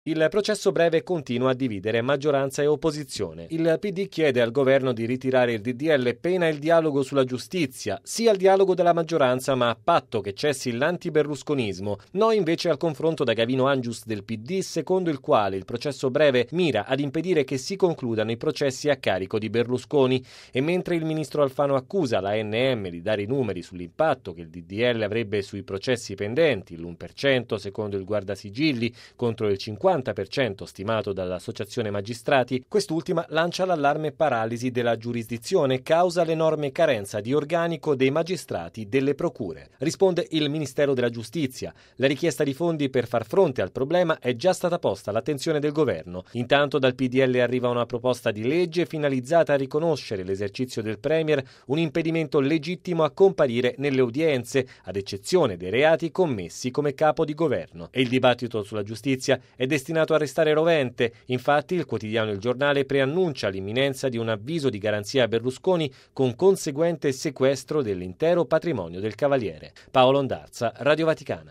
Il processo breve continua a dividere maggioranza e opposizione. Il PD chiede al governo di ritirare il DDL pena il dialogo sulla giustizia, sì al dialogo della maggioranza ma a patto che cessi l'antiberlusconismo, no invece al confronto da Gavino Angius del PD, secondo il quale il processo breve mira ad impedire che si concludano i processi a carico di Berlusconi. E mentre il ministro Alfano accusa l'ANM di dare i numeri sull'impatto che il DDL avrebbe sui processi pendenti, l'1% secondo il Guardasigilli contro il 50% stimato dall'Associazione Magistrati, quest'ultima lancia l'allarme paralisi della giurisdizione causa l'enorme carenza di organico dei magistrati delle procure. Risponde il Ministero della Giustizia. La richiesta di fondi per far fronte al problema è già stata posta all'attenzione del governo. Intanto dal PDL arriva una proposta di legge finalizzata a riconoscere l'esercizio del Premier un impedimento legittimo a comparire nelle udienze, ad eccezione dei reati commessi come capo di governo. E il dibattito sulla giustizia è destinato a restare rovente. Infatti il quotidiano Il Giornale preannuncia l'imminenza di un avviso di garanzia a Berlusconi con conseguente sequestro dell'intero patrimonio del Cavaliere. Paolo Ondarza, Radio Vaticana.